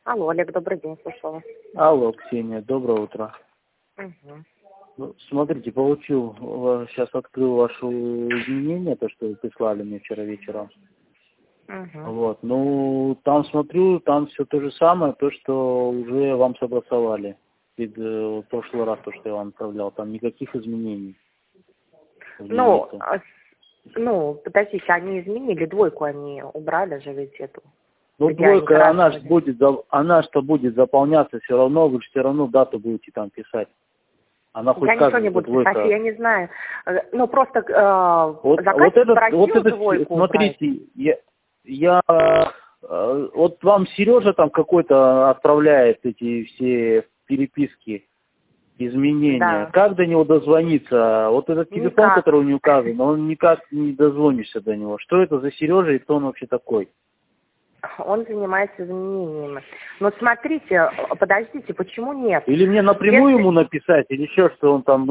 Алло, Олег, добрый день, слушала. Алло, Ксения, доброе утро. Угу. Ну, смотрите, сейчас открыл ваши изменения, то, что вы прислали мне вчера вечером. Угу. Вот, ну, там смотрю, там все то же самое, то, что уже вам согласовали. В прошлый раз, то, что я вам отправлял, там никаких изменений. Ну, подождите, они изменили двойку, они убрали же ведь эту. Ну, где они двойка, она красные. что будет заполняться все равно, вы же все равно дату будете там писать. Она хоть Я ничего не буду писать, я не знаю. Ну, просто заказчик просил двойку смотрите, вот вам Сережа там какой-то отправляет эти все переписки, изменения. Да. Как до него дозвониться? Вот этот телефон, Никак. который у него указан, он никак не дозвонишься до него. Что это за Сережа и кто он вообще такой? Он занимается изменениями. Но смотрите, подождите, почему нет? Или мне напрямую ему написать, или еще, что он там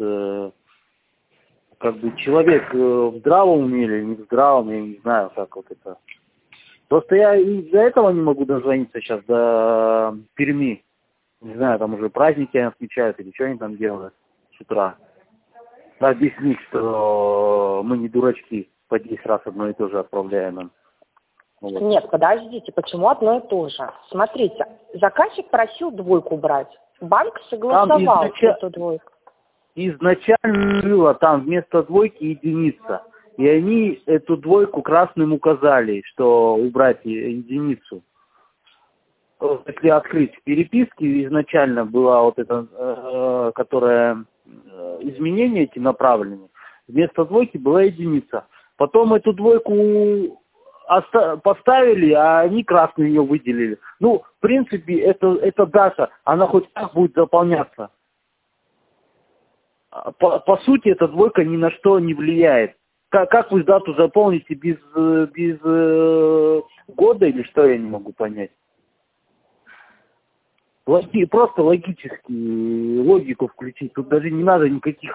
как бы человек в здравом уме или не в здравом, я не знаю, как вот это. Просто я из-за этого не могу дозвониться сейчас до Перми. Не знаю, там уже праздники отмечают или что они там делают с утра. Объяснить, что мы не дурачки, по 10 раз одно и то же отправляем им. Вот. Нет, подождите, почему одно и то же? Смотрите, заказчик просил двойку брать. Банк согласовал эту двойку. Изначально было там вместо двойки единица. И они эту двойку красным указали, что убрать единицу. Если открыть переписки, изначально была вот эта, которая изменения эти направлены. Вместо двойки была единица. Потом эту двойку поставили, а они красную ее выделили. Ну, в принципе, эта дата, она хоть как будет заполняться. По сути, эта двойка ни на что не влияет. Как вы дату заполните без года или что, я не могу понять. Просто логически, логику включить. Тут даже не надо никаких,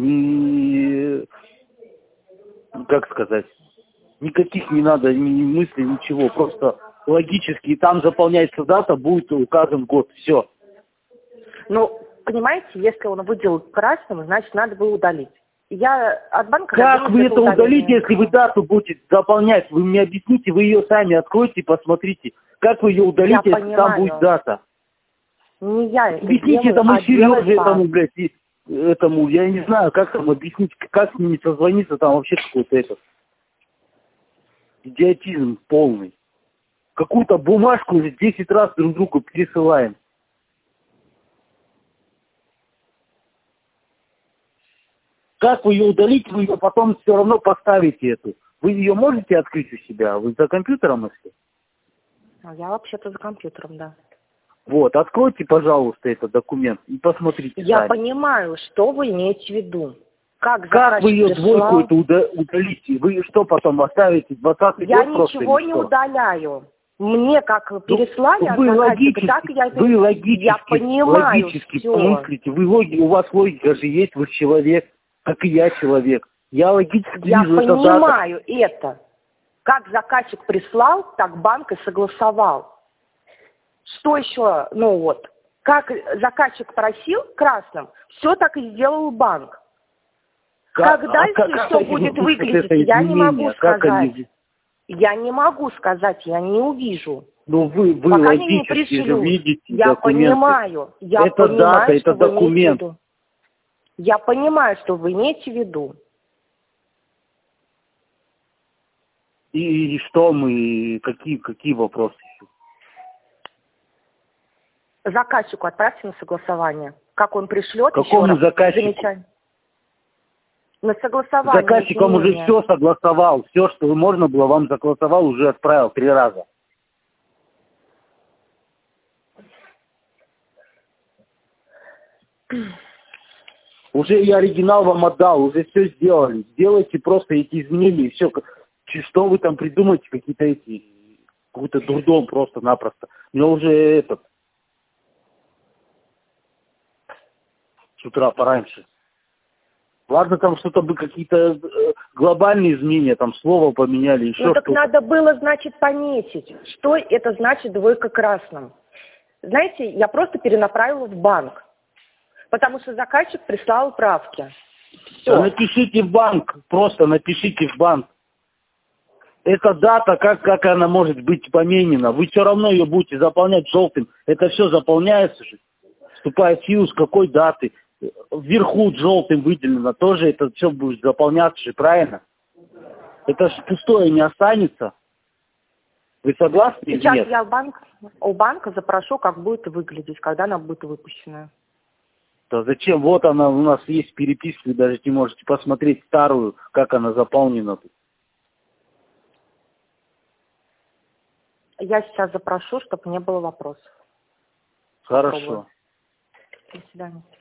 никаких не надо ни мыслей, ничего. Просто логически. И там заполняется дата, будет указан год. Все. Ну, понимаете, если он выделил красным, значит, надо было удалить. Я от банка... Как вы это удалите, если вы дату будете заполнять? Вы мне объясните, вы ее сами откройте и посмотрите. Как вы ее удалите, если там будет дата? Не я это объясните делаю, этому Сереже, этому, этому, я не знаю, как там объяснить, как с ними созвониться, там вообще какой-то идиотизм полный. Какую-то бумажку уже 10 раз друг другу пересылаем. Как вы ее удалите, вы ее потом все равно поставите эту. Вы ее можете открыть у себя? Вы за компьютером, если? Я вообще-то за компьютером, да. Вот, откройте, пожалуйста, этот документ и посмотрите. Я сами. понимаю, что вы имеете в виду. Как вы ее двойку эту удалите? Вы что потом оставите? 20-й Я год просто? ничего не удаляю. Мне как переслали, вы логически, так я понимаю логически всё. помыслите. У вас логика же есть, вы человек, как и я человек. Я логически вижу это. Я понимаю это. Как заказчик прислал, так банк и согласовал. Что еще, как заказчик просил красным, все так и сделал банк. Как дальше все будет выглядеть, я не могу сказать. Я не могу сказать, я не увижу. Ну вы логически же видите я документы. Понимаю, это дата, это документ. Я понимаю, что вы имеете в виду. И что какие вопросы? Заказчику отправьте на согласование. Как он пришлет, какому заказчику? Замечание. На согласование. Заказчик вам уже все согласовал. Все, что можно было, вам согласовал, уже отправил 3 раза. Уже и оригинал вам отдал, уже все сделали. Сделайте просто эти изменения, и все. Что вы там придумаете, какой-то дурдом просто-напросто. Мне уже с утра пораньше. Ладно, там что-то бы какие-то глобальные изменения, там слово поменяли, еще так что-то. надо было, значит, пометить. Что это значит двойка красным? знаете, я просто перенаправила в банк, потому что заказчик прислал правки. Все. Да напишите в банк, просто напишите в банк. Эта дата, как она может быть поменена? Вы все равно ее будете заполнять желтым. Это все заполняется же. Вступает в силу с какой даты. Вверху желтым выделено. Тоже это все будет заполняться же, правильно? Это же пустое не останется. Вы согласны или Сейчас нет? я у банка запрошу, как будет выглядеть, когда она будет выпущена. Да зачем? Вот она у нас есть переписка, вы даже не можете посмотреть старую, как она заполнена. Я сейчас запрошу, чтобы не было вопросов. Хорошо. Попробую. До свидания.